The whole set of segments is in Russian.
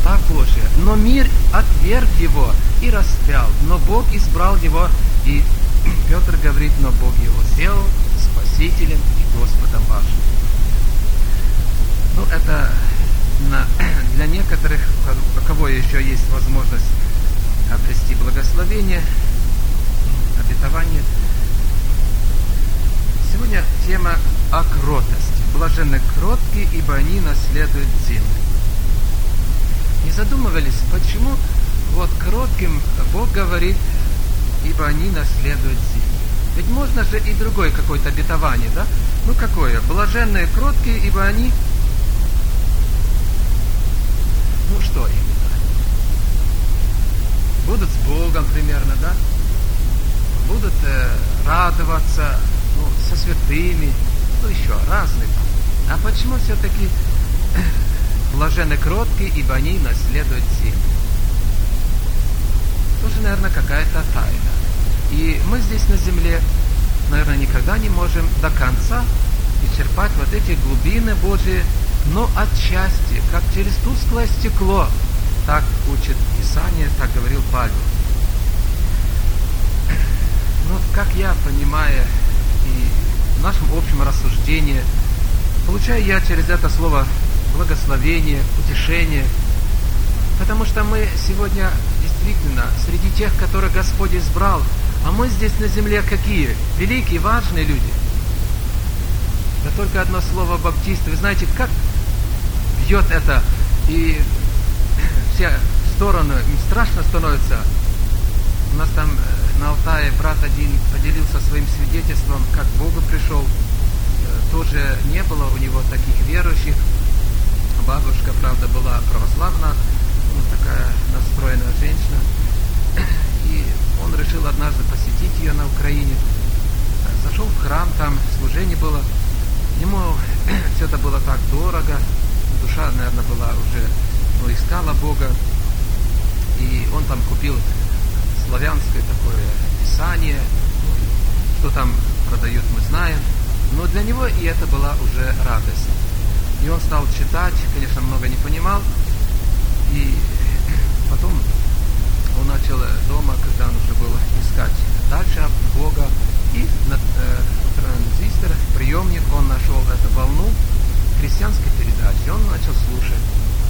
уста Божия. Но мир отверг его и распял. Но Бог избрал его, и Петр говорит, но Бог его сделал Спасителем и Господом вашим. Ну, это для некоторых, у кого еще есть возможность обрести благословение, обетование. Сегодня тема о кротости. Блаженны кроткие, ибо они наследуют землю. Не задумывались, почему вот кротким Бог говорит, ибо они наследуют землю. Ведь можно же и другое какое-то обетование, да? Ну какое? Блаженные кроткие, ибо они... Ну что именно? Будут с Богом примерно, да? Будут радоваться, ну, со святыми, ну еще разные. А почему все-таки блаженны кроткие, ибо они наследуют землю? Тоже, наверное, какая-то тайна. И мы здесь на земле, наверное, никогда не можем до конца исчерпать вот эти глубины Божьи, но отчасти, как через тусклое стекло, так учит Писание, так говорил Павел. Ну, как я понимаю, и в нашем общем рассуждении, получаю я через это слово благословение, утешение, потому что мы сегодня действительно среди тех, которых Господь избрал, а мы здесь на земле какие? Великие, важные люди. Да только одно слово баптисты. Вы знаете, как бьет это, и все стороны, им страшно становится. У нас там на Алтае брат один поделился своим свидетельством, как к Богу пришел. Тоже не было у него таких верующих. Бабушка, правда, была православна, такая настроенная женщина. И он решил однажды посетить ее на Украине. Зашел в храм, там служение было. Ему все это было так дорого. Душа, наверное, была уже, искала Бога. И он там купил славянское такое писание. Что там продают, мы знаем. Но для него и это была уже радость. И он стал читать, конечно, много не понимал. И потом он начал дома, когда он уже был, искать дальше от Бога. И на транзистор, приемник, он нашел эту волну христианской передачи. Он начал слушать.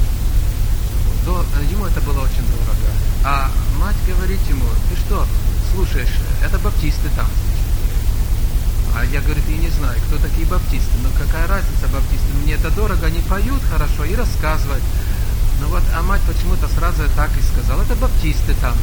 Ему это было очень дорого. А мать говорит ему, ты что, слушаешь, это баптисты там. А я, говорит, и не знаю, кто такие баптисты. Но какая разница, баптисты? Мне это дорого, они поют хорошо и рассказывают. Ну вот, а мать почему-то сразу так и сказала, это баптисты там.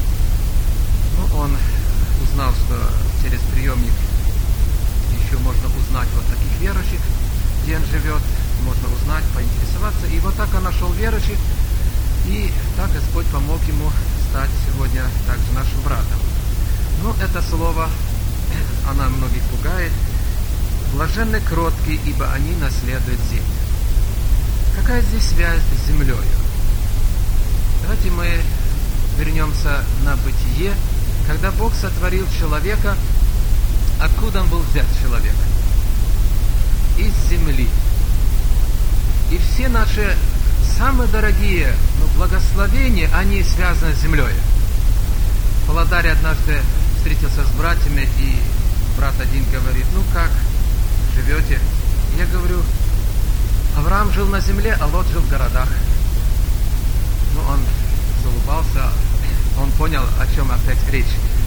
Ну, он узнал, что через приемник еще можно узнать вот таких верующих, где он живет, можно узнать, поинтересоваться. И вот так он нашел верующих, и так Господь помог ему стать сегодня также нашим братом. Ну, это слово, она многих пугает. Блаженны кроткие, ибо они наследуют землю. Какая здесь связь с землей? Давайте мы вернемся на бытие. Когда Бог сотворил человека, откуда он был взят, человек? Из земли. И все наши самые дорогие благословения, они связаны с землей. В Володаре однажды встретился с братьями, и брат один говорит, ну как, живете? Я говорю, Авраам жил на земле, а Лот жил в городах. Ну, он заулыбался, он понял, о чем опять речь.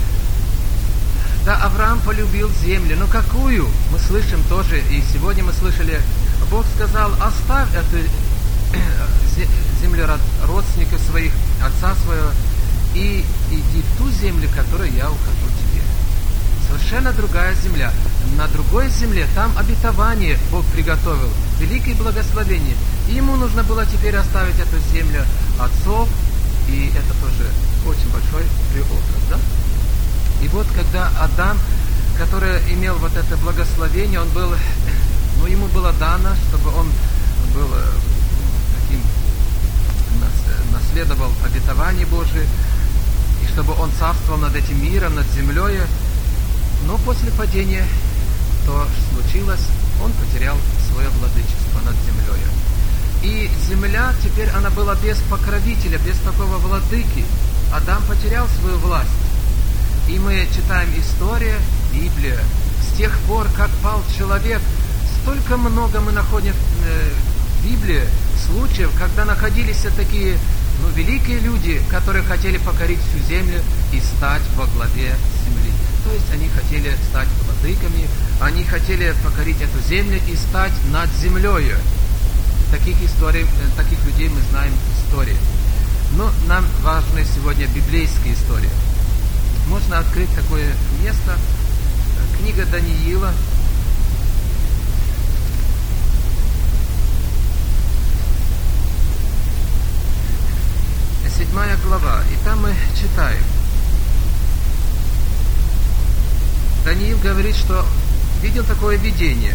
Да, Авраам полюбил землю, но какую? Мы слышим тоже, и сегодня мы слышали, Бог сказал, оставь эту землю родственников своих, отца своего, и иди в ту землю, которую я укажу тебе. Совершенно другая земля. На другой земле там обетование Бог приготовил, великое благословение. И ему нужно было теперь оставить эту землю отцов, и это тоже очень большой преобраз, да? И вот когда Адам, который имел вот это благословение, он был, ему было дано, чтобы он был таким, наследовал обетование Божие, и чтобы он царствовал над этим миром, над землей. Но после падения, то случилось, он потерял свое владычество над землей. И земля теперь она была без покровителя, без такого владыки. Адам потерял свою власть. И мы читаем историю, Библия. С тех пор, как пал человек, столько много мы находим в Библии случаев, когда находились такие великие люди, которые хотели покорить всю землю и стать во главе земли. То есть они хотели стать владыками, они хотели покорить эту землю и стать над землей. Таких историй, таких людей мы знаем в истории. Но нам важны сегодня библейские истории. Можно открыть такое место. Книга Даниила. 7 глава. И там мы читаем. Даниил говорит, что видел такое видение.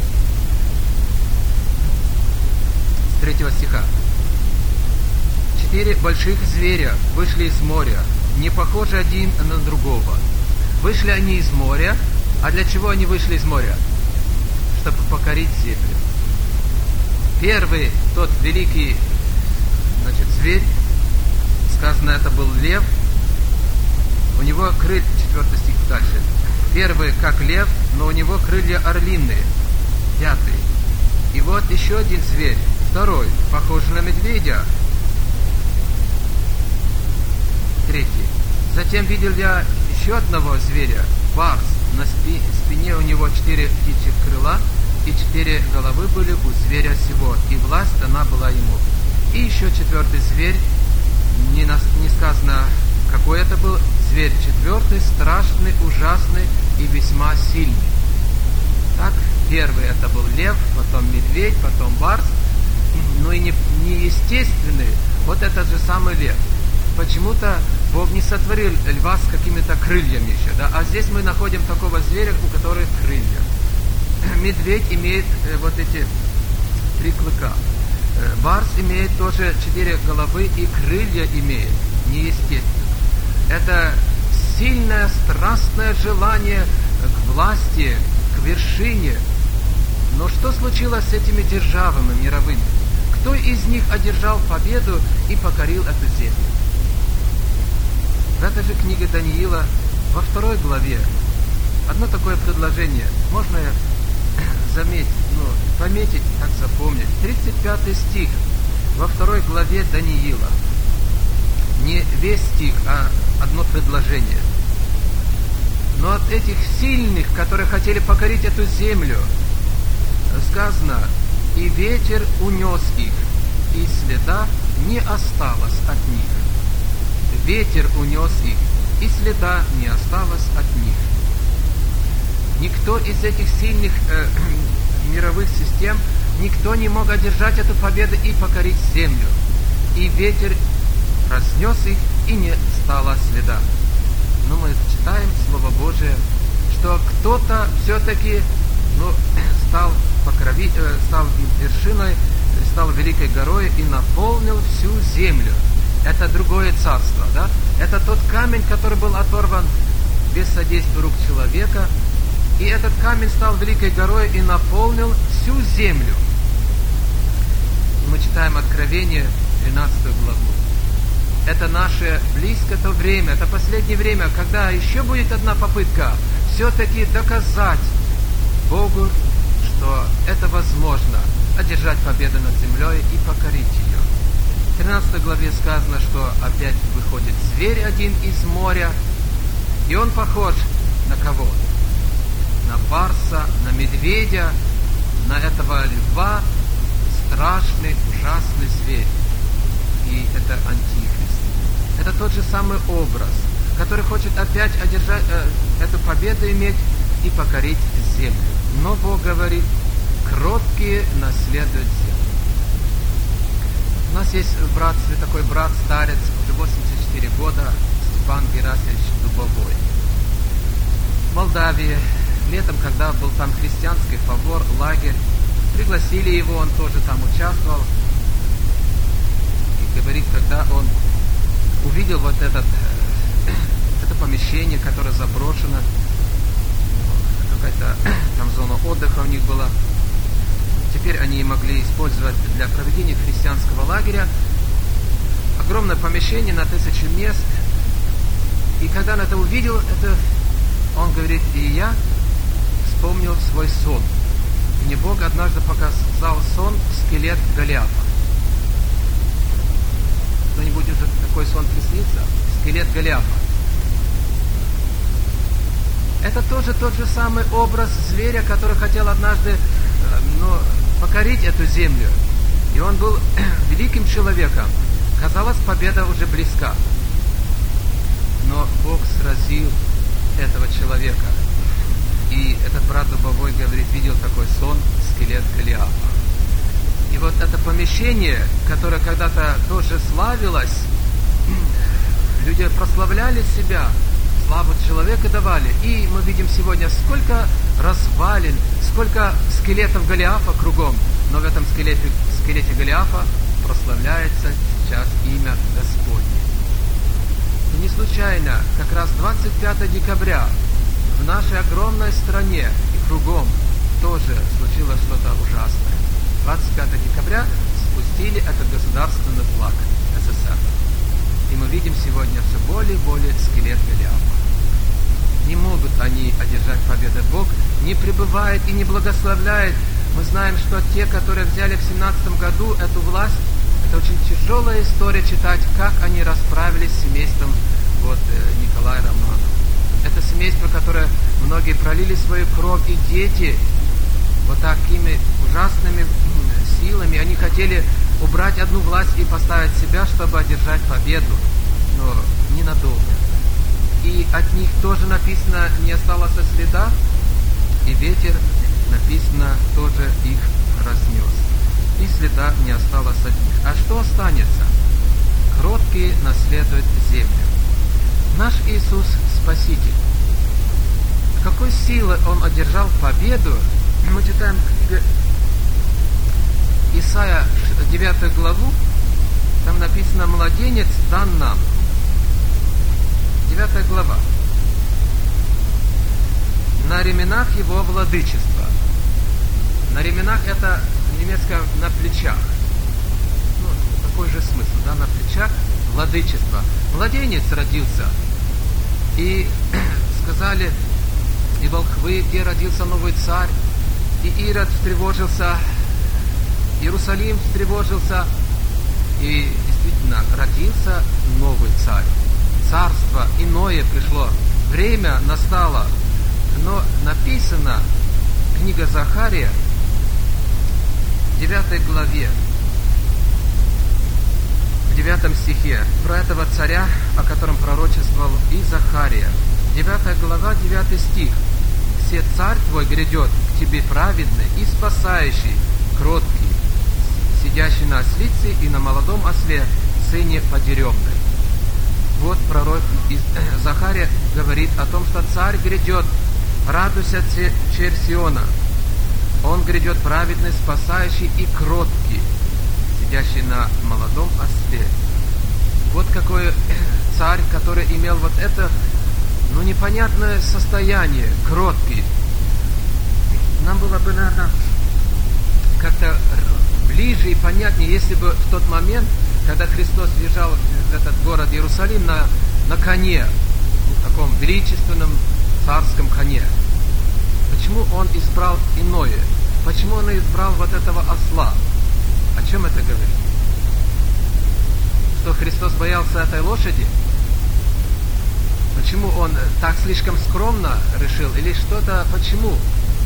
С 3 стиха. 4 больших зверя вышли из моря, не похожи один на другого. Вышли они из моря. А для чего они вышли из моря? Чтобы покорить землю. Первый, тот великий, зверь, сказано, это был лев. У него крылья, 4 стих дальше. Первый, как лев, но у него крылья орлиные. 5. И вот еще один зверь, второй, похожий на медведя. 3. Затем видел я еще одного зверя, барс. На спине у него 4 птичьих крыла, и 4 головы были у зверя сего, и власть дана была ему. И еще 4 зверь, не сказано, какой это был, зверь 4, страшный, ужасный и весьма сильный. Так, первый это был лев, потом медведь, потом барс, но и неестественный, вот этот же самый лев. Почему-то Бог не сотворил льва с какими-то крыльями еще, да? А здесь мы находим такого зверя, у которого крылья. Медведь имеет вот эти 3 клыка. Барс имеет тоже 4 головы и крылья имеет. Неестественно. Это сильное, страстное желание к власти, к вершине. Но что случилось с этими державами мировыми? Кто из них одержал победу и покорил эту землю? В этой же книге Даниила, во 2 главе, одно такое предложение, можно пометить, так запомнить. 35 стих, во 2 главе Даниила. Не весь стих, а одно предложение. Но от этих сильных, которые хотели покорить эту землю, сказано, и ветер унес их, и следа не осталось от них. Ветер унес их, и следа не осталось от них. Никто из этих сильных мировых систем, никто не мог одержать эту победу и покорить землю. И ветер разнес их, и не стало следа. Но мы читаем Слово Божие, что кто-то все-таки стал вершиной, стал великой горой и наполнил всю землю. Это другое царство, да? Это тот камень, который был оторван без содействия рук человека. И этот камень стал великой горой и наполнил всю землю. Мы читаем Откровение, 13 главу. Это наше близкое то время, это последнее время, когда еще будет одна попытка все-таки доказать Богу, что это возможно, одержать победу над землей и покорить ее. В 13 главе сказано, что опять выходит зверь один из моря, и он похож на кого? На барса, на медведя, на этого льва, страшный, ужасный зверь. И это антихрист. Это тот же самый образ, который хочет опять одержать эту победу иметь и покорить землю. Но Бог говорит, кроткие наследуют землю. У нас есть такой брат-старец, уже 84 года, Степан Герасимович Дубовой. В Молдавии, летом, когда был там христианский фавор, лагерь, пригласили его, он тоже там участвовал. И говорит, когда он увидел вот это помещение, которое заброшено, какая-то там зона отдыха у них была, теперь они могли использовать для проведения христианского лагеря. Огромное помещение на 1000 мест. И когда он это увидел, он говорит: и я вспомнил свой сон. Мне Бог однажды показал сон скелет Голиафа. Кто-нибудь уже такой сон приснится? Скелет Голиафа. Это тоже тот же самый образ зверя, который хотел однажды покорить эту землю. И он был великим человеком. Казалось, победа уже близка. Но Бог сразил этого человека. И этот брат Дубовой говорит, видел такой сон, скелет Голиафа. И вот это помещение, которое когда-то тоже славилось, люди прославляли себя, славу человека давали. И мы видим сегодня, сколько развалин, сколько скелетов Голиафа кругом. Но в этом скелете Голиафа прославляется сейчас имя Господне. И не случайно, как раз 25 декабря в нашей огромной стране и кругом тоже случилось что-то ужасное. 25 декабря спустили этот государственный флаг СССР. И мы видим сегодня все более и более скелет Голиафа. Не могут они одержать победу. Бог не пребывает и не благословляет. Мы знаем, что те, которые взяли в 17 году эту власть, это очень тяжелая история читать, как они расправились с семейством Николая Романова. Это семейство, которое многие пролили свою кровь, и дети вот такими ужасными силами, они хотели убрать одну власть и поставить себя, чтобы одержать победу, но ненадолго. И от них тоже написано, не осталось следа, и ветер, написано, тоже их разнес. И следа не осталось от них. А что останется? Кроткие наследуют землю. Наш Иисус Спаситель. Какой силой Он одержал победу? Мы читаем Исайя 9 главу, там написано: «Младенец дан нам». 9 глава. «На ременах его владычества». На ременах это в немецком на плечах. Такой же смысл, да, на плечах владычество. Младенец родился. И сказали, и волхвы, где родился новый царь, и Ирод встревожился, Иерусалим встревожился, и действительно родился новый царь. Царство иное пришло, время настало. Но написано, книга Захария, 9 главе, в 9 стихе, про этого царя, о котором пророчествовал и Захария. 9 глава, 9 стих. «Все царь твой грядет к тебе праведный и спасающий, кроткий, сидящий на ослице и на молодом осле, сыне подеревной». Вот пророк Захария говорит о том, что царь грядет, радуйся, черь Сиона. Он грядет праведный, спасающий и кроткий, сидящий на молодом осле. Вот какой царь, который имел вот это, непонятное состояние, кроткий. Нам было бы, наверное, как-то ближе и понятнее, если бы в тот момент, когда Христос въезжал в этот город Иерусалим на коне, в таком величественном царском коне. Почему Он избрал иное? Почему Он избрал вот этого осла? О чем это говорит? Что Христос боялся этой лошади? Почему Он так слишком скромно решил? Или что-то? Почему?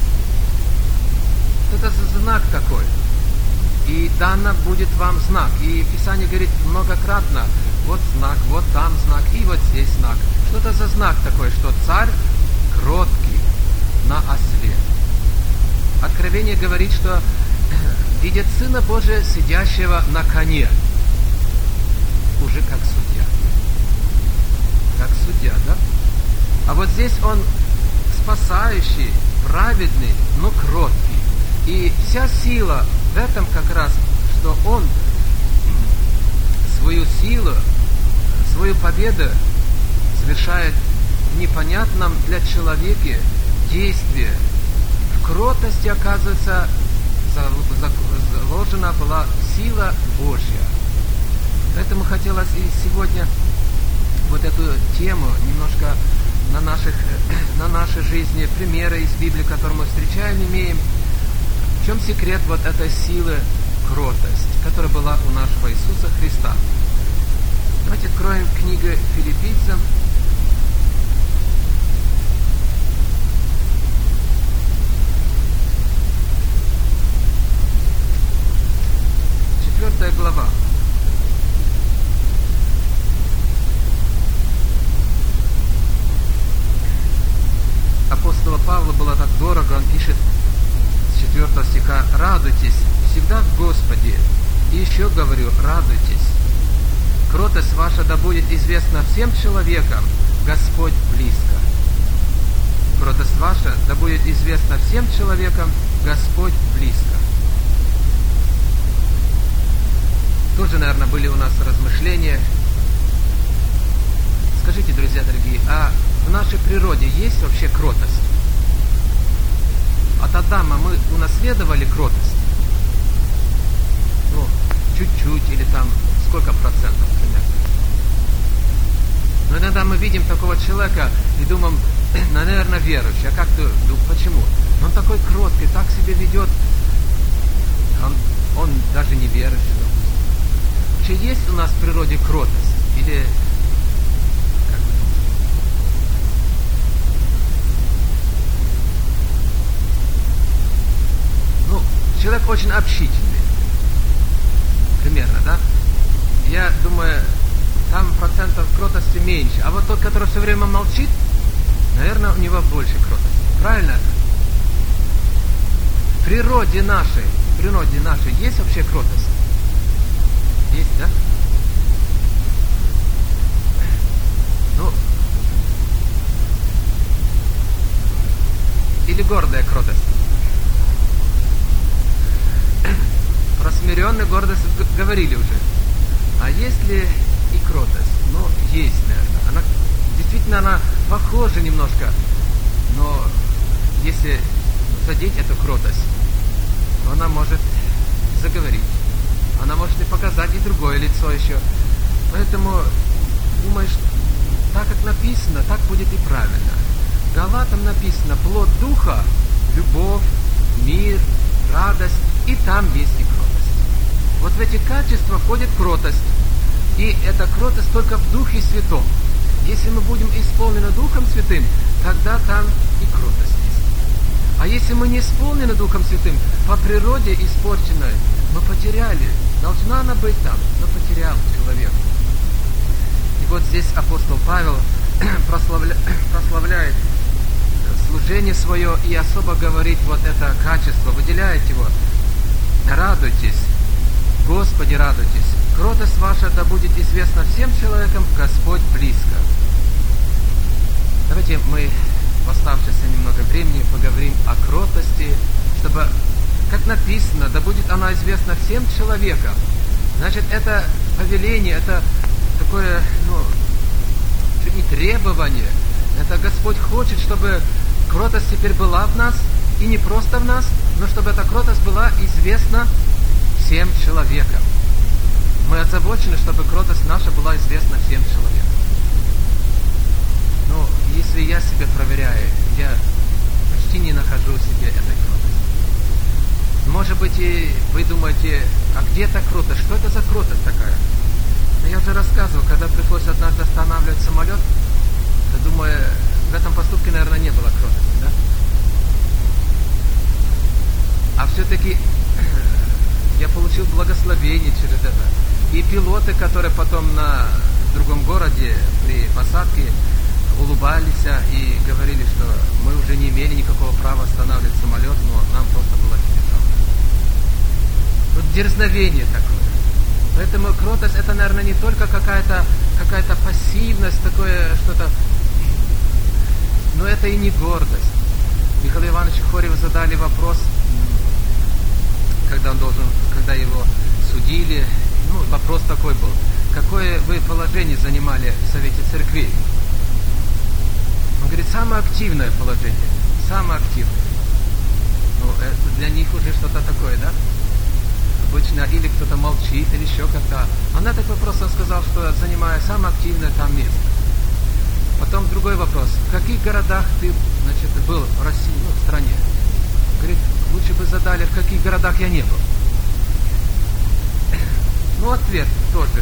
Это за знак такой. И дано будет вам знак. И Писание говорит многократно: вот знак, вот там знак, и вот здесь знак. Что это за знак такой, что царь кроткий на осле? Откровение говорит, что видит Сына Божия, сидящего на коне, уже как судья. Как судья, да? А вот здесь Он спасающий, праведный, но кроткий. И вся сила в этом как раз, что Он свою силу, свою победу совершает в непонятном для человека действии. В кротости, оказывается, заложена была сила Божья. Поэтому хотелось и сегодня вот эту тему немножко на нашей жизни, примеры из Библии, которые мы встречаем, имеем. В чем секрет вот этой силы кротость, которая была у нашего Иисуса Христа? Давайте откроем книгу Филиппийцам. Четвертая глава. Апостола Павла было так дорого, он пишет с 4 стиха: «Радуйтесь всегда в Господе, и еще говорю, радуйтесь. Кротость ваша да будет известна всем человекам, Господь близко». Кротость ваша да будет известна всем человекам, Господь близко. Тоже, наверное, были у нас размышления. Скажите, друзья дорогие, а в нашей природе есть вообще кротость? От Адама мы унаследовали кротость? Ну, чуть-чуть или там сколько процентов примерно? Но иногда мы видим такого человека и думаем, наверное, верующий. А как ты думаешь, почему? Он такой кроткий, так себя ведет. Он даже не верующий. Вообще есть у нас в природе кротость? Или как вы думаете? Ну, человек очень общительный. Примерно, да? Я думаю, там процентов кротости меньше. А вот тот, который все время молчит, наверное, у него больше кротости. Правильно это? В природе нашей есть вообще кротость? Есть, да? Ну, или гордая кротость? Про смиренную гордость говорили уже. А есть ли и кротость? Ну, есть, наверное. Она похожа немножко, но если задеть эту кротость, то она может заговорить. Она может и показать и другое лицо еще. Поэтому думаешь, так как написано, так будет и правильно. Галатам написано: плод духа, любовь, мир, радость, и там есть и кротость. Вот в эти качества входит кротость. И эта кротость только в Духе Святом. Если мы будем исполнены Духом Святым, тогда там и кротость есть. А если мы не исполнены Духом Святым, по природе испорченной, мы потеряли. Должна она быть там, но потерял человек. И вот здесь апостол Павел прославляет служение свое и особо говорит вот это качество, выделяет его. Радуйтесь, Господи, радуйтесь. Кротость ваша да будет известна всем человекам, Господь близко. Давайте мы в оставшееся немного времени поговорим о кротости, чтобы, как написано, да будет она известна всем человекам. Значит, это повеление, это такое, чуть не требование. Это Господь хочет, чтобы кротость теперь была в нас, и не просто в нас, но чтобы эта кротость была известна всем человекам. Мы озабочены, чтобы кротость наша была известна всем человекам. Но если я себя проверяю, я почти не нахожу в себе этой кротости. Может быть, и вы думаете, а где эта кротость? Что это за кротость такая? Но я уже рассказывал, когда пришлось однажды останавливать самолет, то думаю, в этом поступке, наверное, не было кротости, да? А все-таки я получил благословение через это. И пилоты, которые потом на другом городе при посадке улыбались и говорили, что мы уже не имели никакого права останавливать самолет, но нам просто было тяжело. Вот дерзновение такое. Поэтому кротость это, наверное, не только какая-то пассивность, такое что-то, но это и не гордость. Михаилу Ивановичу Хореву задали вопрос, когда его судили. Вопрос такой был: какое вы положение занимали в Совете Церквей? Он говорит, самое активное положение, самое активное. это для них уже что-то такое, да? Обычно или кто-то молчит, или еще как-то. Она такой вопрос, он сказал, что занимая самое активное там место. Потом другой вопрос. В каких городах ты, был в России, в стране? Говорит, лучше бы задали, в каких городах я не был. Ответ тоже.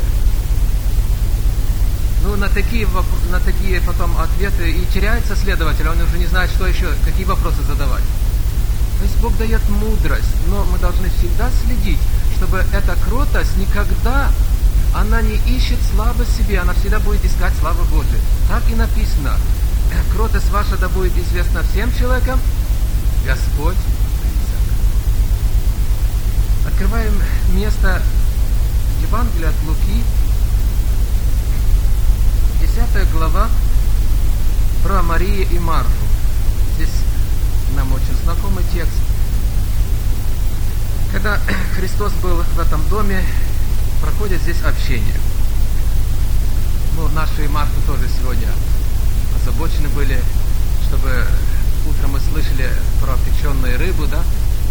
На такие потом ответы и теряется следователь, он уже не знает, что еще, какие вопросы задавать. То есть Бог дает мудрость, но мы должны всегда следить, чтобы эта кротость никогда, она не ищет славы себе, она всегда будет искать славу Божию. Так и написано. Кротость ваша да будет известна всем человекам, Господь близок. Открываем место Евангелия от Луки, 10 глава, про Марию и Марфу. Здесь нам очень знакомый текст. Когда Христос был в этом доме, проходит здесь общение. Наши Марфы тоже сегодня озабочены были, чтобы утром мы слышали про печеную рыбу, да?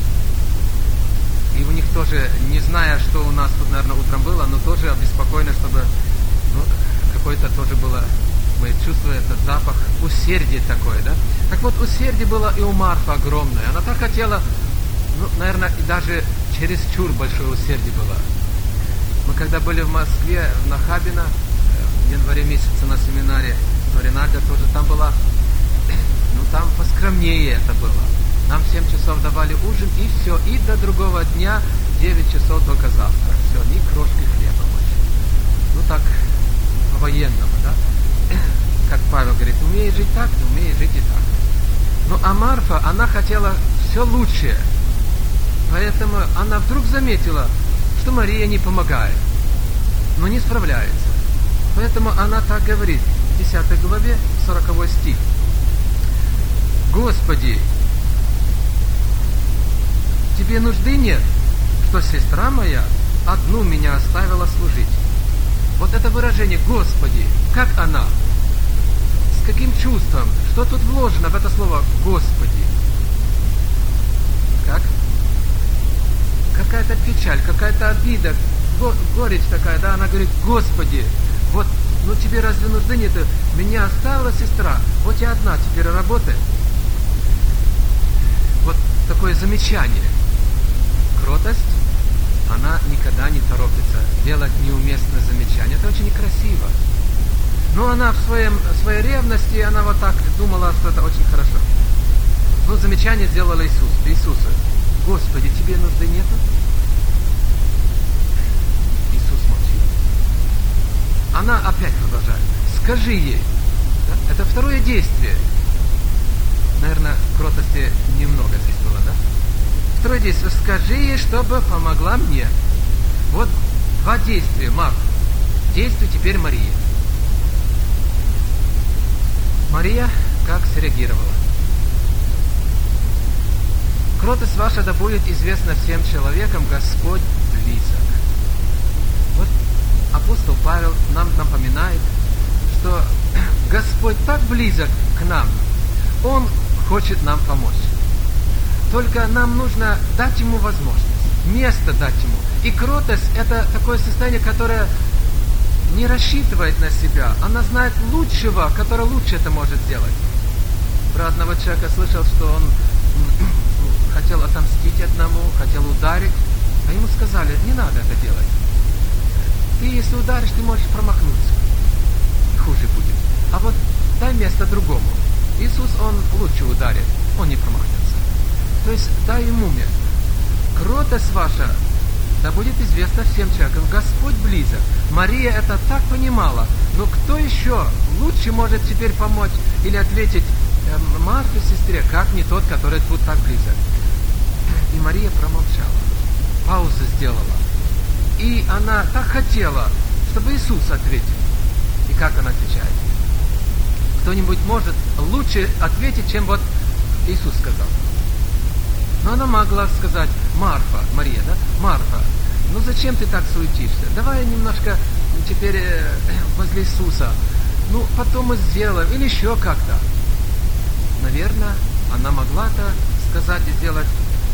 И у них тоже, не зная, что у нас тут, наверное, утром было, но тоже обеспокоены, чтобы какое-то тоже было, мы чувствуем этот запах усердия такое, да? Так вот, усердие было и у Марфы огромное. Она так хотела, наверное, и даже чересчур большое усердие было. Мы когда были в Москве, в Нахабино, в январе месяце на семинаре, в Ренальда тоже там была, там поскромнее это было. Нам в 7 часов давали ужин, и все, и до другого дня 9 часов только завтрак. Все, ни крошки хлеба больше. Так, по-военному, да? Как Павел говорит, умеешь жить так, ты умеешь жить и так. А Марфа, она хотела все лучшее. Поэтому она вдруг заметила, что Мария не помогает, но не справляется. Поэтому она так говорит, в 10 главе, 40 стих. Господи, тебе нужды нет, что сестра моя одну меня оставила служить. Вот это выражение «Господи», как она? С каким чувством? Что тут вложено в это слово «Господи»? Как? Какая-то печаль, какая-то обида, горечь такая, да? Она говорит: Господи, вот, тебе разве нужды нет? Меня оставила сестра, вот я одна теперь работаю. Вот такое замечание. Кротость, она никогда не торопится делать неуместное замечание. Это очень некрасиво. Но она в своей ревности, она вот так думала, что это очень хорошо. Замечание сделала Иисуса. Господи, тебе нужды нету? Иисус молчит. Она опять продолжает. Скажи ей. Да? Это второе действие. Наверное, кротости немного здесь было, да? Второе действие. Скажи ей, чтобы помогла мне. Вот 2 действия, Марк. Действуй теперь Мария. Мария как среагировала? Кротость ваша да будет известна всем человекам, Господь близок. Вот апостол Павел нам напоминает, что Господь так близок к нам, Он хочет нам помочь. Только нам нужно дать Ему возможность, место дать Ему. И кротость – это такое состояние, которое не рассчитывает на себя. Она знает лучшего, который лучше это может сделать. Про одного человека слышал, что он хотел отомстить одному, хотел ударить, а ему сказали: не надо это делать. Ты, если ударишь, ты можешь промахнуться. И хуже будет. А вот дай место другому. Иисус, Он лучше ударит, Он не промахнется. То есть дай ему место. Кротость ваша да будет известна всем человекам. Господь близок. Мария это так понимала. Но кто еще лучше может теперь помочь или ответить Марфе, сестре, как не тот, который тут так близок? И Мария промолчала. Паузу сделала. И она так хотела, чтобы Иисус ответил. И как она отвечает? Кто-нибудь может лучше ответить, чем вот Иисус сказал? Но она могла сказать: Мария, да? Марфа, зачем ты так суетишься? Давай немножко теперь возле Иисуса. Потом мы сделаем. Или еще как-то. Наверное, она могла-то сказать и сделать,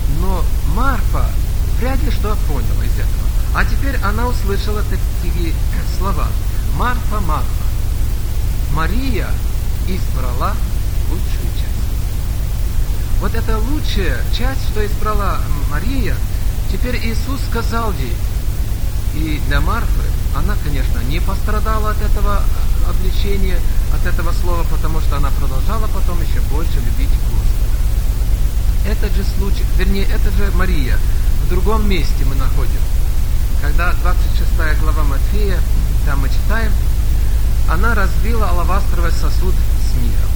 Но Марфа вряд ли что поняла из этого. А теперь она услышала такие слова. Марфа, Марфа, Мария избрала лучшую часть. Вот эта лучшая часть, что избрала Мария, теперь Иисус сказал ей. И для Марфы, она, конечно, не пострадала от этого обличения, от этого слова, потому что она продолжала потом еще больше любить Господа. Этот же случай, вернее, это же Мария, в другом месте мы находим. Когда 26 глава Матфея, там мы читаем, она разбила алавастровый сосуд с миром.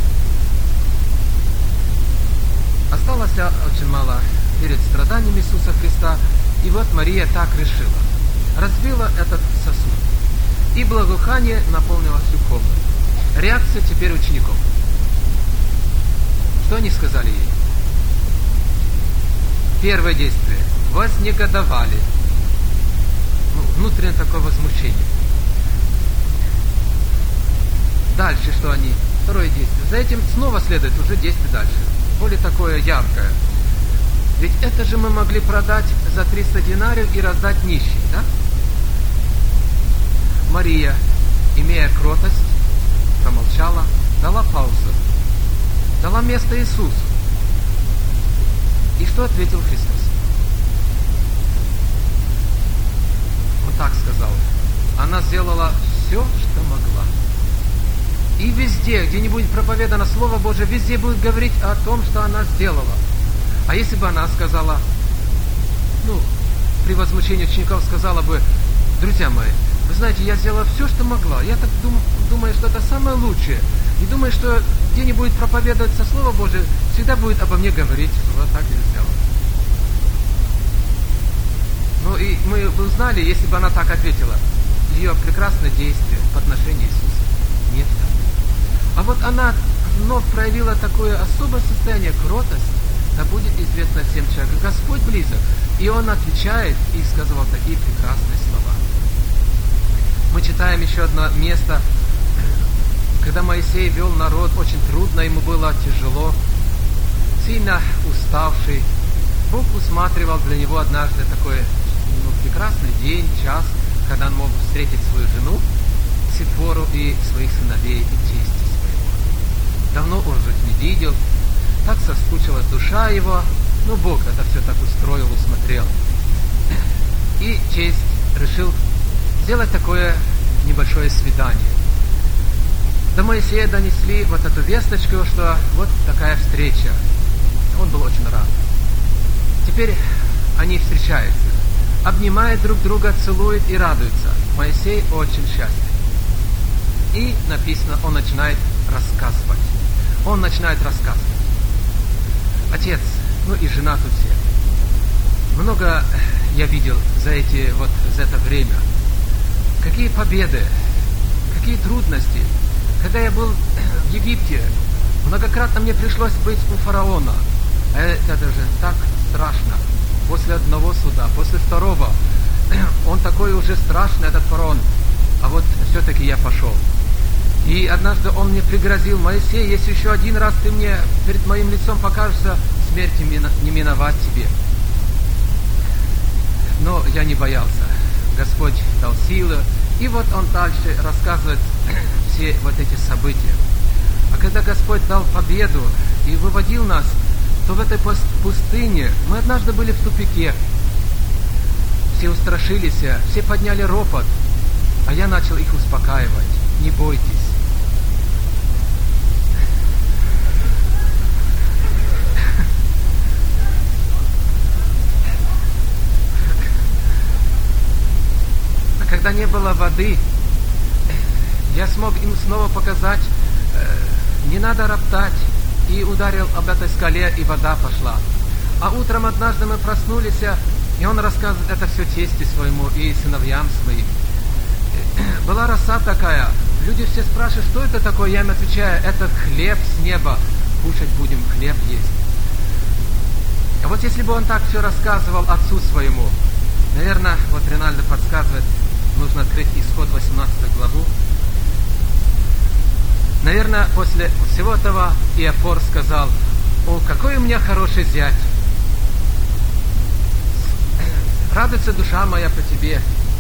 Осталось очень мало перед страданиями Иисуса Христа, и вот Мария так решила. Разбила этот сосуд, и благоухание наполнило всю комнату. Реакция теперь учеников. Что они сказали ей? Первое действие. Вознегодовали. Внутреннее такое возмущение. Дальше что они? Второе действие. За этим снова следует уже действие дальше. Более такое яркое. Ведь это же мы могли продать за 300 динариев и раздать нищим, да? Мария, имея кротость, промолчала, дала паузу, дала место Иисусу. И что ответил Христос? Он так сказал. Она сделала все, что могла. И везде, где не будет проповедано Слово Божие, везде будет говорить о том, что она сделала. А если бы она сказала, при возмущении учеников сказала бы, друзья мои, вы знаете, я сделала все, что могла. Я так думаю, что это самое лучшее. И думаю, что где не будет проповедоваться Слово Божие, всегда будет обо мне говорить. Вот так я сделала. И мы бы узнали, если бы она так ответила, ее прекрасное действие в отношении Иисуса. Нет. А вот она вновь проявила такое особое состояние, кротость, да будет известно всем человеком. Господь близок. И Он отвечает и сказал такие прекрасные слова. Мы читаем еще одно место, когда Моисей вел народ, очень трудно, ему было тяжело, сильно уставший. Бог усматривал для него однажды такой прекрасный день, час, когда он мог встретить свою жену, Сипору и своих сыновей и тестя своего. Давно он же их не видел, так соскучилась душа его, но Бог это все так устроил, усмотрел. И тесть решил сделать такое небольшое свидание. До Моисея донесли вот эту весточку, что вот такая встреча. Он был очень рад. Теперь они встречаются, обнимают друг друга, целуют и радуются. Моисей очень счастлив. И написано, он начинает рассказывать. Отец, и жена тут все. Много я видел за это время. Какие победы, какие трудности. Когда я был в Египте, многократно мне пришлось быть у фараона. А это же так страшно. После одного суда, после второго. Он такой уже страшный, этот фараон. А вот все-таки я пошел. И однажды он мне пригрозил: Моисей, если еще один раз ты мне перед моим лицом покажешься, смерти не миновать тебе. Но я не боялся. Господь дал силы. И вот он дальше рассказывает все вот эти события. А когда Господь дал победу и выводил нас, то в этой пустыне мы однажды были в тупике. Все устрашились, все подняли ропот, а я начал их успокаивать. Не бойтесь. А когда не было воды, я смог им снова показать, не надо роптать, и ударил об этой скале, и вода пошла. А утром однажды мы проснулись, и он рассказывает это все тесте своему и сыновьям своим. Была роса такая, люди все спрашивают, что это такое, я им отвечаю, это хлеб с неба, кушать будем, хлеб есть. А вот если бы он так все рассказывал отцу своему, наверное, вот Ринальдо подсказывает, нужно открыть Исход 18 главу. Наверное, после всего этого Иофор сказал: «О, какой у меня хороший зять! радуется душа моя по тебе.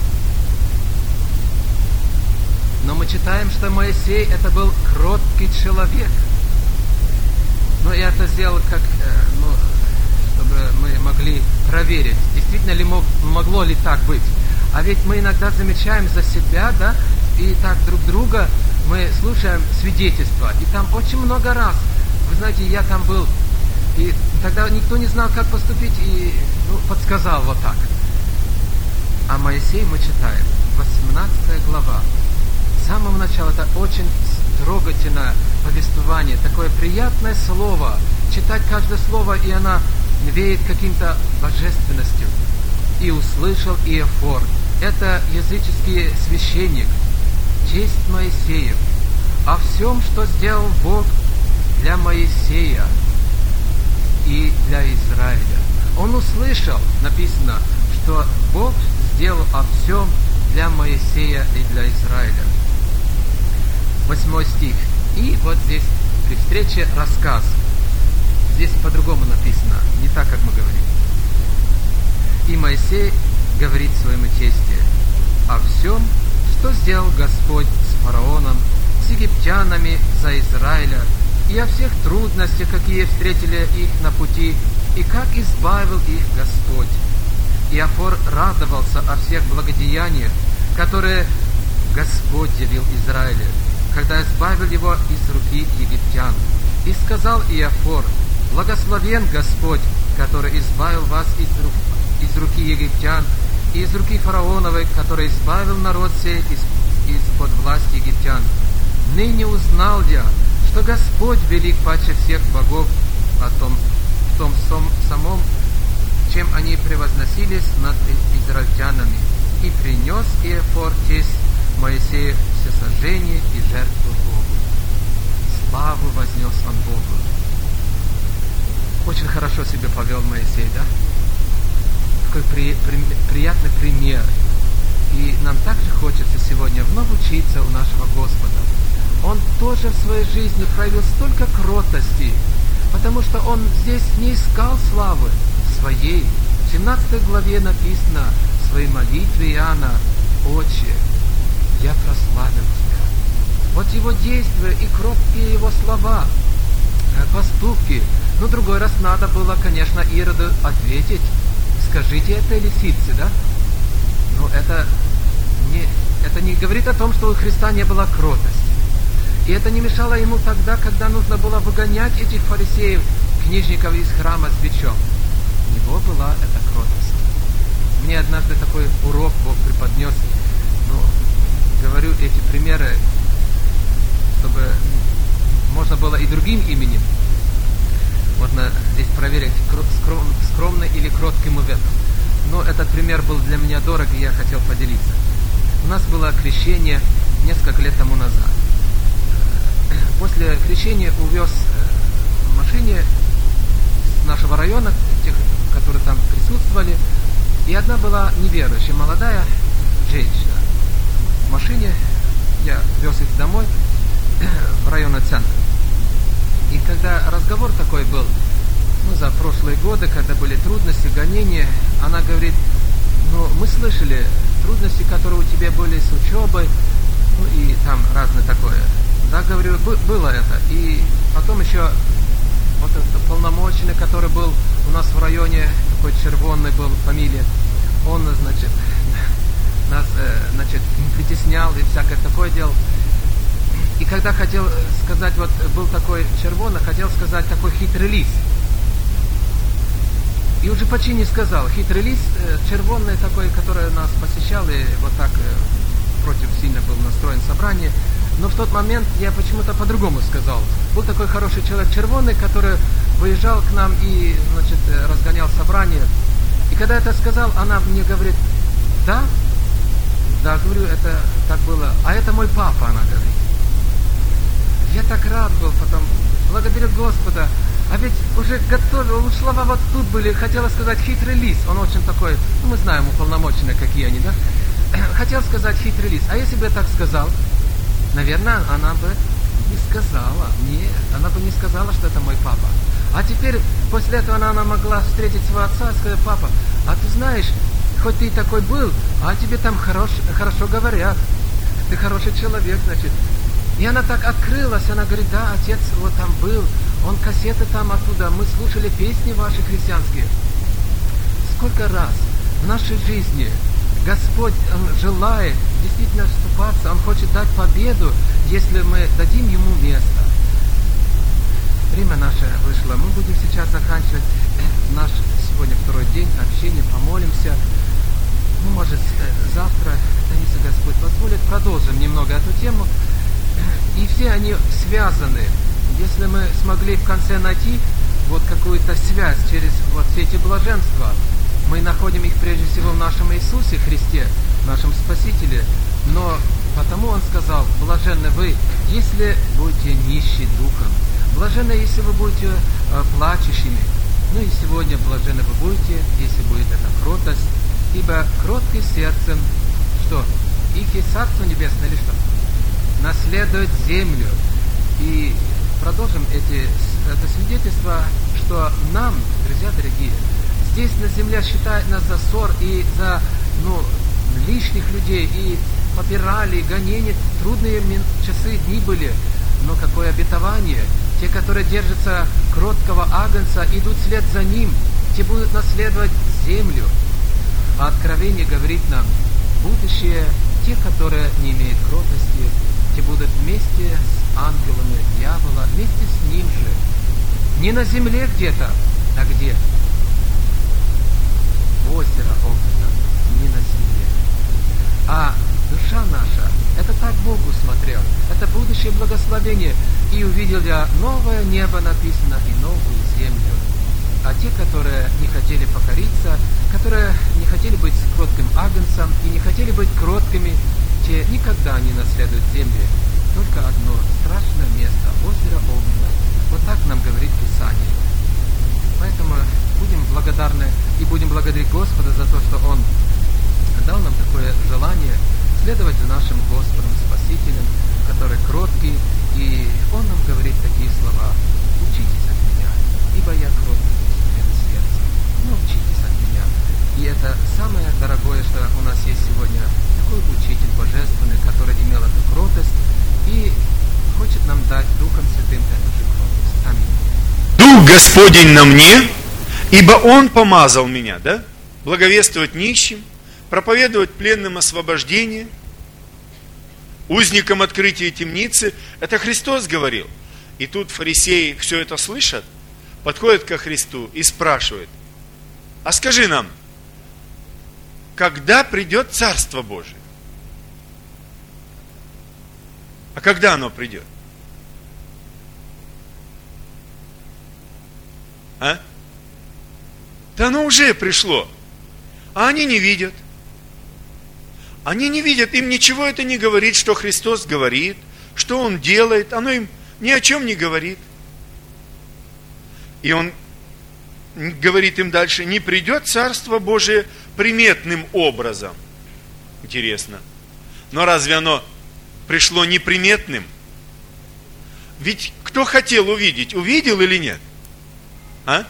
Но мы читаем, что Моисей это был кроткий человек. Но я это сделал как, чтобы мы могли проверить, действительно ли могло ли так быть. А ведь мы иногда замечаем за себя, да, и так друг друга мы слушаем свидетельства. И там очень много раз, вы знаете, я там был, и тогда никто не знал, как поступить, и подсказал вот так. А Моисей мы читаем, 18 глава. С самого начала это очень трогательное повествование, такое приятное слово. Читать каждое слово, и она веет каким-то божественностью. И услышал Иофор, это языческий священник, честь Моисеев, о всем, что сделал Бог для Моисея и для Израиля. Он услышал, написано, что Бог сделал о всем для Моисея и для Израиля. 8 стих. И вот здесь при встрече рассказ. Здесь по-другому написано, не так, как мы говорим. И Моисей говорит своему тесте о всем, что сделал Господь с фараоном, с египтянами за Израиля, и о всех трудностях, какие встретили их на пути, и как избавил их Господь. Иофор радовался о всех благодеяниях, которые Господь явил Израилю, когда избавил его из руки египтян. И сказал Иофор: благословен Господь, который избавил вас из руки египтян, и из руки фараоновой, который избавил народ сей из-под власти египтян. Ныне узнал я, что Господь велик паче всех богов, в том самом, чем они превозносились над израильтянами. И принес Иофор тесть Моисею всесожжение и жертву Богу. Славу вознес он Богу. Очень хорошо себя повел Моисей, да? Такой приятный пример. И нам также хочется сегодня вновь учиться у нашего Господа. Он тоже в своей жизни проявил столько кротости, потому что он здесь не искал славы своей. В 17 главе написано в своей молитве Иоанна: «Отче, я прославил Тебя». Вот его действия и кроткие его слова, поступки. Но другой раз надо было, конечно, Ироду ответить: скажите это лисице, да? Но это не говорит о том, что у Христа не было кротости. И это не мешало ему тогда, когда нужно было выгонять этих фарисеев, книжников из храма с бичом. У него была эта кротость. Мне однажды такой урок Бог преподнес. Говорю эти примеры, чтобы можно было и другим именем. Можно здесь проверить, скромный или кроткий мы в этом. Но этот пример был для меня дорог, и я хотел поделиться. У нас было крещение несколько лет тому назад. После крещения увез в машине с нашего района, тех, которые там присутствовали, и одна была неверующая, молодая женщина. В машине я вез их домой, в районный центр. И когда разговор такой был, за прошлые годы, когда были трудности, гонения, она говорит: мы слышали трудности, которые у тебя были с учебой, и там разное такое. Да, говорю, было это. И потом еще вот этот полномоченный, который был у нас в районе, такой червонный был фамилия, он, нас, притеснял и всякое такое делал. И когда хотел сказать, вот был такой червоный, хотел сказать такой хитрый лис. И уже почти не сказал. Хитрый лис, червонный такой, который нас посещал, и вот так против сильно был настроен собрание. Но в тот момент я почему-то по-другому сказал. Был такой хороший человек червоный, который выезжал к нам и, разгонял собрание. И когда это сказал, она мне говорит: да, говорю, это так было. А это мой папа, она говорит. Я так рад был потом. Благодарю Господа. А ведь уже готовил, слова вот тут были. Хотела сказать хитрый лис. Он очень такой, мы знаем уполномоченные, какие они, да? Хотел сказать хитрый лис. А если бы я так сказал, наверное, она бы не сказала. Нет, она бы не сказала, что это мой папа. А теперь, после этого она могла встретить своего отца и сказать: папа, а ты знаешь, хоть ты такой был, а тебе там хорошо говорят. Ты хороший человек, значит. И она так открылась, она говорит, да, отец вот там был, он кассеты там оттуда, мы слушали песни ваши христианские. Сколько раз в нашей жизни Господь желает действительно вступаться, Он хочет дать победу, если мы дадим Ему место. Время наше вышло, мы будем сейчас заканчивать наш сегодня второй день общения, помолимся. Ну, может, завтра, если Господь позволит, продолжим немного эту тему. И все они связаны. Если мы смогли в конце найти вот какую-то связь через вот все эти блаженства, мы находим их прежде всего в нашем Иисусе Христе, нашем Спасителе. Но потому Он сказал, блаженны вы, если будете нищи духом. Блаженны, если вы будете плачущими. Ну и сегодня блаженны вы будете, если будет эта кротость. Ибо кроткий сердцем, что? Их и Царство Небесное или что? Наследует землю. И продолжим это свидетельство, что нам, друзья дорогие, здесь на земле считают нас за ссор и за лишних людей, и попирали, и гонения. Трудные часы, дни были. Но какое обетование! Те, которые держатся кроткого агнца, идут вслед за ним, те будут наследовать землю. А Откровение говорит нам, будущее, те, которые не имеют кротости, те будут вместе с ангелами дьявола, вместе с ним же. Не на земле где-то, а где? Озеро огненное, не на земле. А душа наша, это так Бог усмотрел, это будущее благословение. И увидел я новое небо написано и новую землю. А те, которые не хотели покориться, которые не хотели быть кротким агнцем и не хотели быть кроткими, те никогда не наследуют земли. Только одно страшное место, озеро огненное. Вот так нам говорит Писание. Поэтому будем благодарны и будем благодарить Господа за то, что Он дал нам такое желание следовать за нашим Господом, Спасителем, который кроткий, и Он нам говорит такие слова: «Учитесь от меня, ибо я кроткий сердцем, научитесь от меня». И это самое дорогое, что у нас есть сегодня, такой учитель божественный, который имел эту кротость и хочет нам дать Духом Святым эту же кротость. Аминь. Дух Господень на мне, ибо Он помазал меня, да? Благовествовать нищим, проповедовать пленным освобождение, узникам открытия темницы. Это Христос говорил. И тут фарисеи все это слышат, подходят ко Христу и спрашивают: а скажи нам, когда придет Царство Божие? А когда оно придет? А? Да оно уже пришло. А они не видят. Они не видят, им ничего это не говорит, что Христос говорит, что Он делает. Оно им ни о чем не говорит. И Он говорит им дальше: не придет Царство Божие приметным образом. Интересно. Но разве оно пришло неприметным? Ведь кто хотел увидеть, увидел или нет? А?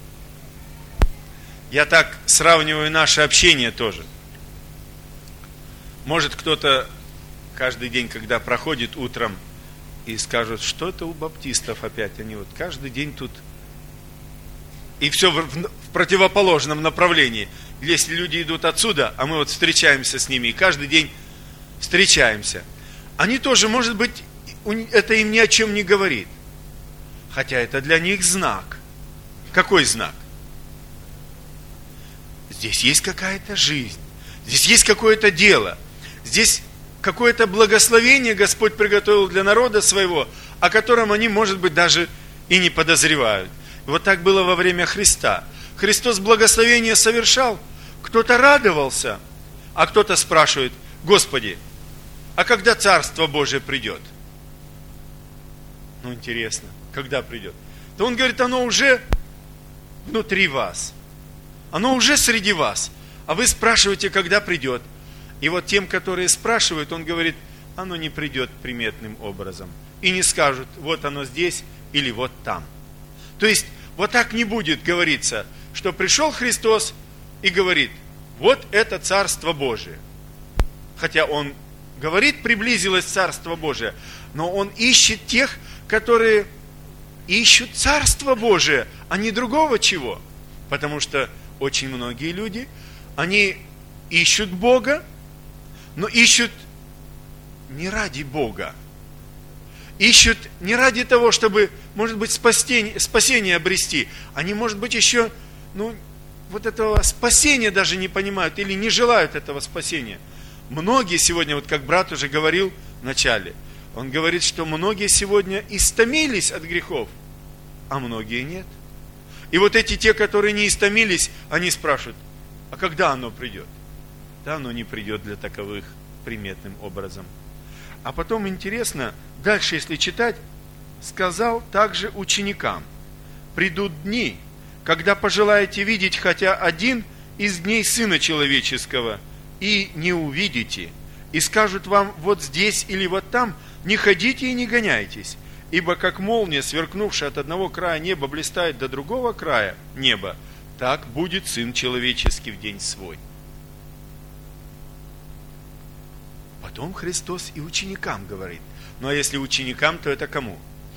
Я так сравниваю наше общение тоже. Может, кто-то каждый день, когда проходит утром, и скажет, что это у баптистов опять, они вот каждый день тут, и все в противоположном направлении. Если люди идут отсюда, а мы вот встречаемся с ними, и каждый день встречаемся, они тоже, может быть, это им ни о чем не говорит. Хотя это для них знак. Какой знак? Здесь есть какая-то жизнь, здесь есть какое-то дело, здесь какое-то благословение Господь приготовил для народа своего, о котором они, может быть, даже и не подозревают. Вот так было во время Христа. Христос благословение совершал, кто-то радовался, а кто-то спрашивает: Господи, а когда Царство Божие придет? Ну, интересно, когда придет? То Он говорит, оно уже внутри вас. Оно уже среди вас. А вы спрашиваете, когда придет. И вот тем, которые спрашивают, Он говорит, оно не придет приметным образом. И не скажут, вот оно здесь или вот там. То есть, вот так не будет говориться, что пришел Христос и говорит: вот это Царство Божие. Хотя он говорит, приблизилось Царство Божие, но он ищет тех, которые ищут Царство Божие, а не другого чего. Потому что очень многие люди, они ищут Бога, но ищут не ради Бога. Ищут не ради того, чтобы, может быть, спасение обрести. Они, может быть, еще, вот этого спасения даже не понимают или не желают этого спасения. Многие сегодня, вот как брат уже говорил в начале, он говорит, что многие сегодня истомились от грехов, а многие нет. И вот эти те, которые не истомились, они спрашивают, а когда оно придет? Да, оно не придет для таковых приметным образом. А потом интересно, дальше если читать, сказал также ученикам, придут дни, когда пожелаете видеть хотя один из дней Сына Человеческого, и не увидите, и скажут вам вот здесь или вот там, не ходите и не гоняйтесь, ибо как молния, сверкнувшая от одного края неба, блистает до другого края неба, так будет Сын Человеческий в день свой. Потом Христос и ученикам говорит. Ну а если ученикам, то это кому?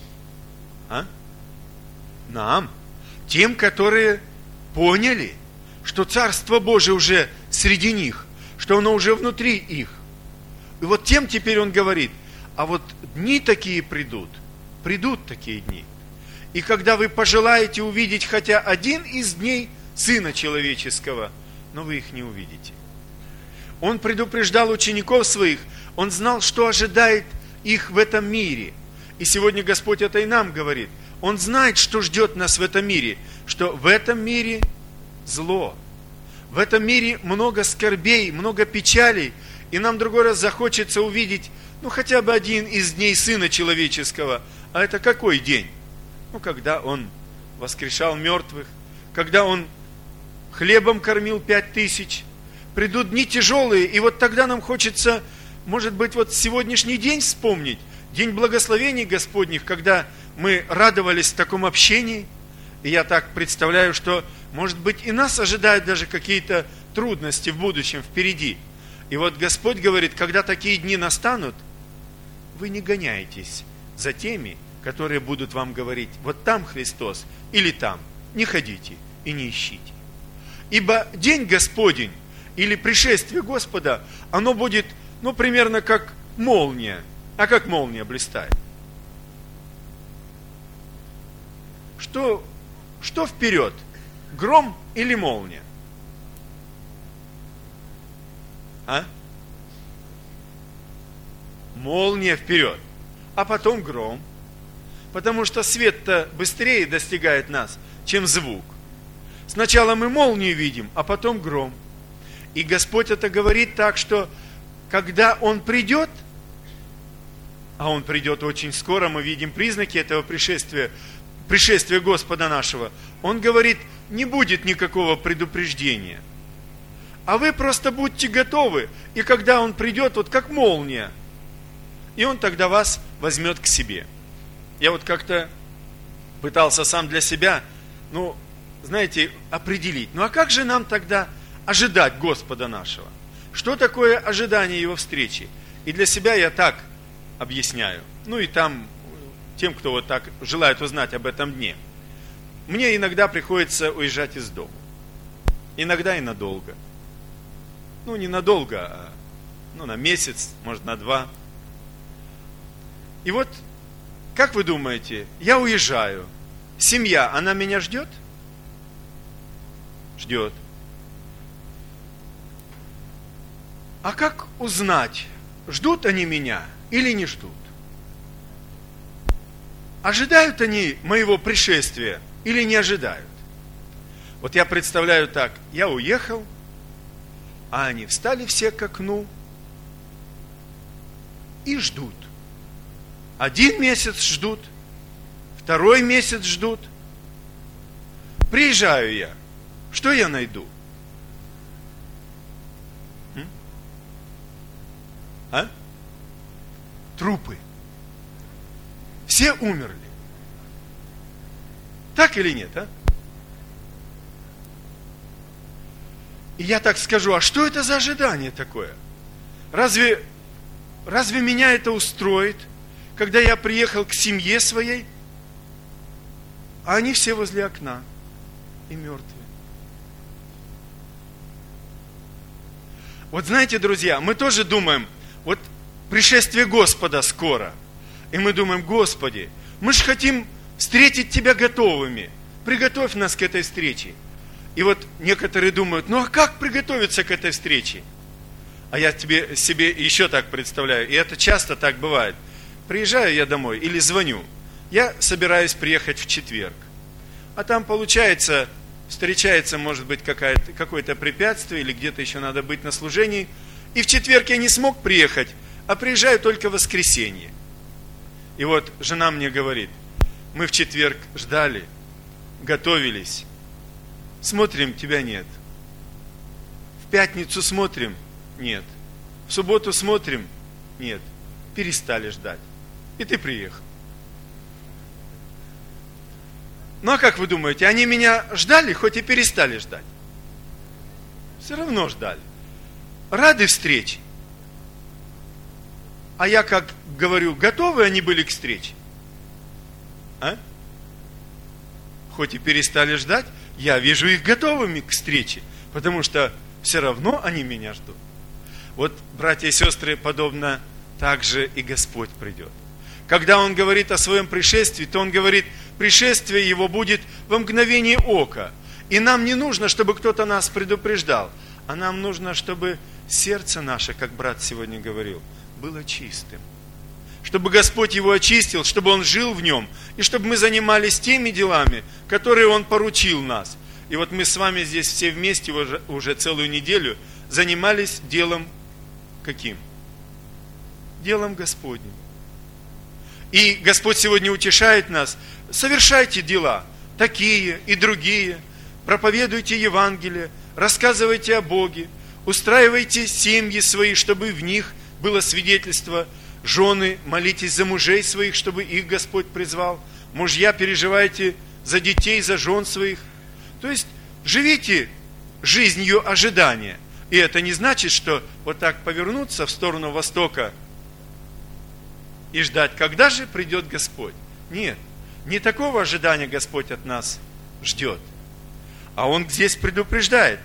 Нам. Тем, которые поняли, что Царство Божие уже среди них, что оно уже внутри их. И вот тем теперь он говорит, а вот дни такие придут такие дни. И когда вы пожелаете увидеть хотя один из дней Сына Человеческого, но вы их не увидите. Он предупреждал учеников своих, он знал, что ожидает их в этом мире. И сегодня Господь это и нам говорит. Он знает, что ждет нас в этом мире, что в этом мире зло. В этом мире много скорбей, много печалей, и нам другой раз захочется увидеть, хотя бы один из дней Сына Человеческого. А это какой день? Когда Он воскрешал мертвых, когда Он хлебом кормил 5000. Придут дни тяжелые, и вот тогда нам хочется, может быть, вот сегодняшний день вспомнить, день благословений Господних, когда мы радовались в таком общении. И я так представляю, что, может быть, и нас ожидают даже какие-то трудности в будущем, впереди. И вот Господь говорит, когда такие дни настанут, вы не гоняйтесь за теми, которые будут вам говорить, вот там Христос или там, не ходите и не ищите. Ибо день Господень, или пришествие Господа, оно будет, примерно как молния. А как молния блистает? Что вперед? Гром или молния? Молния вперед. А потом гром. Потому что свет-то быстрее достигает нас, чем звук. Сначала мы молнию видим, а потом гром. И Господь это говорит так, что когда Он придет, а Он придет очень скоро, мы видим признаки этого пришествия Господа нашего, Он говорит, не будет никакого предупреждения. А вы просто будьте готовы, и когда Он придет, вот как молния, и Он тогда вас возьмет к себе. Я вот как-то пытался сам для себя, определить, а как же нам тогда ожидать Господа нашего? Что такое ожидание Его встречи? И для себя я так объясняю. И там, тем, кто вот так желает узнать об этом дне. Мне иногда приходится уезжать из дома. Иногда и надолго. Не надолго, а на месяц, может, на 2. И вот, как вы думаете, я уезжаю. Семья, она меня ждет? Ждет. А как узнать, ждут они меня или не ждут? Ожидают они моего пришествия или не ожидают? Вот я представляю так, я уехал, а они встали все к окну и ждут. 1 месяц ждут, 2 месяц ждут. Приезжаю я, что я найду? Трупы. Все умерли. Так или нет, И я так скажу, а что это за ожидание такое? Разве меня это устроит, когда я приехал к семье своей, а они все возле окна и мертвые? Вот знаете, друзья, мы тоже думаем, вот пришествие Господа скоро. И мы думаем, Господи, мы же хотим встретить Тебя готовыми. Приготовь нас к этой встрече. И вот некоторые думают, ну а как приготовиться к этой встрече? А я себе еще так представляю, и это часто так бывает. Приезжаю я домой или звоню, я собираюсь приехать в четверг. А там получается, встречается, может быть, какое-то препятствие, или где-то еще надо быть на служении. И в четверг я не смог приехать, а приезжаю только в воскресенье. И вот жена мне говорит, мы в четверг ждали, готовились, смотрим, тебя нет. В пятницу смотрим, нет. В субботу смотрим, нет. Перестали ждать. И ты приехал. Ну а как вы думаете, они меня ждали, хоть и перестали ждать? Все равно ждали. Рады встрече. А я, как говорю, готовы они были к встрече? А? Хоть и перестали ждать, я вижу их готовыми к встрече, потому что все равно они меня ждут. Вот, братья и сестры, подобно так же и Господь придет. Когда Он говорит о своем пришествии, то Он говорит, пришествие Его будет во мгновение ока. И нам не нужно, чтобы кто-то нас предупреждал, а нам нужно, чтобы сердце наше, как брат сегодня говорил, было чистым. Чтобы Господь его очистил, чтобы Он жил в нем, и чтобы мы занимались теми делами, которые Он поручил нас. И вот мы с вами здесь все вместе уже целую неделю занимались делом каким? Делом Господним. И Господь сегодня утешает нас, совершайте дела, такие и другие, проповедуйте Евангелие, рассказывайте о Боге, устраивайте семьи свои, чтобы в них было свидетельство. Жены, молитесь за мужей своих, чтобы их Господь призвал. Мужья, переживайте за детей, за жен своих. То есть, живите жизнью ожидания. И это не значит, что вот так повернуться в сторону Востока и ждать, когда же придет Господь. Нет, не такого ожидания Господь от нас ждет. А Он здесь предупреждает.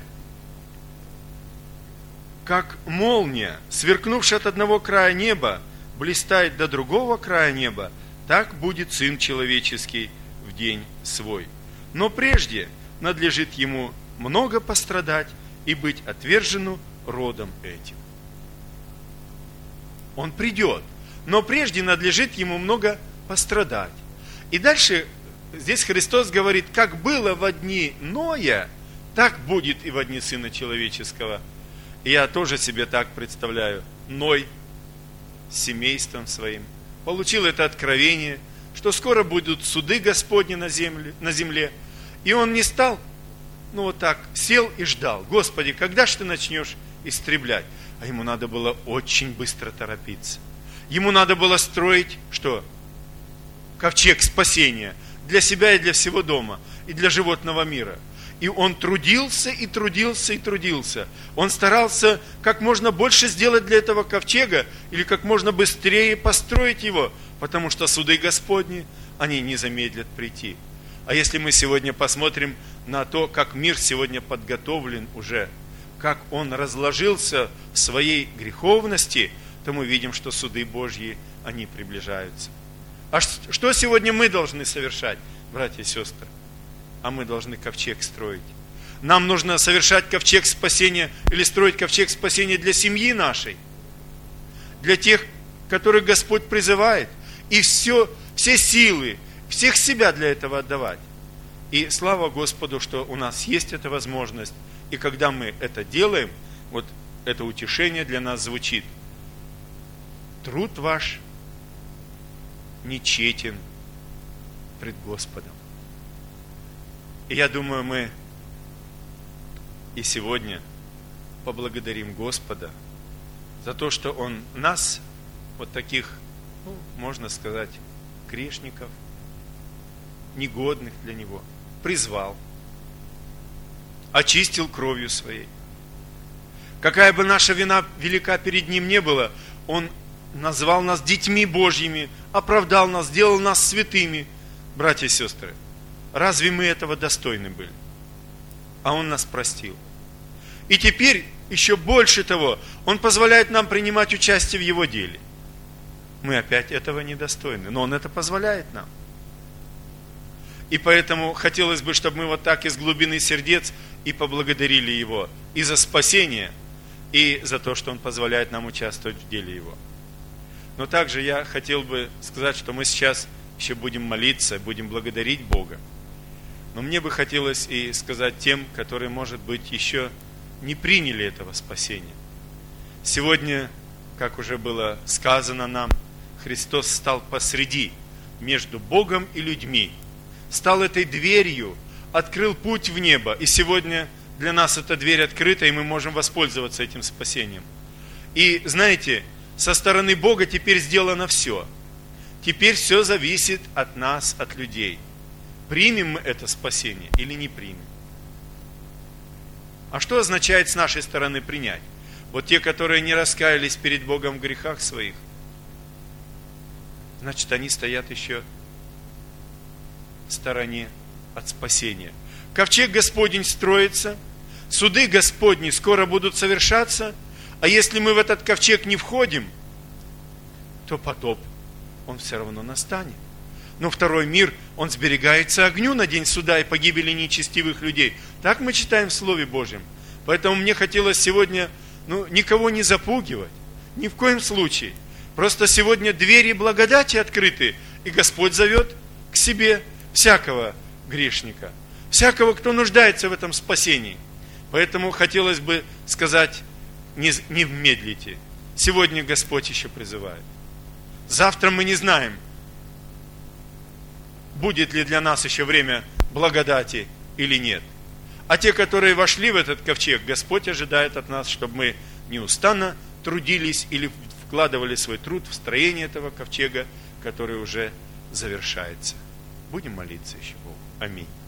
Как молния, сверкнувшая от одного края неба, блистает до другого края неба, так будет Сын Человеческий в день свой. Но прежде надлежит Ему много пострадать и быть отвержену родом этим. Он придет, но прежде надлежит Ему много пострадать. И дальше здесь Христос говорит, как было во дни Ноя, так будет и во дни Сына Человеческого. И я тоже себе так представляю. Ной с семейством своим получил это откровение, что скоро будут суды Господни на земле. И он не стал, вот так, сел и ждал. Господи, когда же ты начнешь истреблять? А ему надо было очень быстро торопиться. Ему надо было строить, что? Ковчег спасения для себя и для всего дома, и для животного мира. И он трудился, и трудился, и трудился. Он старался как можно больше сделать для этого ковчега, или как можно быстрее построить его, потому что суды Господни, они не замедлят прийти. А если мы сегодня посмотрим на то, как мир сегодня подготовлен уже, как он разложился в своей греховности, то мы видим, что суды Божьи, они приближаются. А что сегодня мы должны совершать, братья и сестры? А мы должны ковчег строить. Нам нужно совершать ковчег спасения или строить ковчег спасения для семьи нашей, для тех, которых Господь призывает, и все силы, всех себя для этого отдавать. И слава Господу, что у нас есть эта возможность, и когда мы это делаем, вот это утешение для нас звучит. Труд ваш нечетен пред Господом. И я думаю, мы и сегодня поблагодарим Господа за то, что Он нас, вот таких, можно сказать, грешников, негодных для Него, призвал, очистил кровью Своей, Какая бы наша вина велика перед Ним не была, Он назвал нас детьми Божьими, оправдал нас, сделал нас святыми. Братья и сестры, разве мы этого достойны были? А Он нас простил. И теперь, еще больше того, Он позволяет нам принимать участие в Его деле. Мы опять этого недостойны, но Он это позволяет нам. И поэтому хотелось бы, чтобы мы вот так из глубины сердец и поблагодарили Его и за спасение, и за то, что Он позволяет нам участвовать в деле Его. Но также я хотел бы сказать, что мы сейчас еще будем молиться, будем благодарить Бога. Но мне бы хотелось и сказать тем, которые, может быть, еще не приняли этого спасения. Сегодня, как уже было сказано нам, Христос стал посреди, между Богом и людьми. Стал этой дверью, открыл путь в небо. И сегодня для нас эта дверь открыта, и мы можем воспользоваться этим спасением. И знаете, со стороны Бога теперь сделано все. Теперь все зависит от нас, от людей. Примем мы это спасение или не примем? А что означает с нашей стороны принять? Вот те, которые не раскаялись перед Богом в грехах своих, значит, они стоят еще в стороне от спасения. Ковчег Господень строится, суды Господни скоро будут совершаться, а если мы в этот ковчег не входим, то потоп, он все равно настанет. Но второй мир, он сберегается огню на день суда и погибели нечестивых людей. Так мы читаем в Слове Божьем. Поэтому мне хотелось сегодня, никого не запугивать, ни в коем случае. Просто сегодня двери благодати открыты, и Господь зовет к себе всякого грешника, всякого, кто нуждается в этом спасении. Поэтому хотелось бы сказать, не медлите. Сегодня Господь еще призывает. Завтра мы не знаем, будет ли для нас еще время благодати или нет. А те, которые вошли в этот ковчег, Господь ожидает от нас, чтобы мы неустанно трудились или вкладывали свой труд в строение этого ковчега, который уже завершается. Будем молиться еще Богу. Аминь.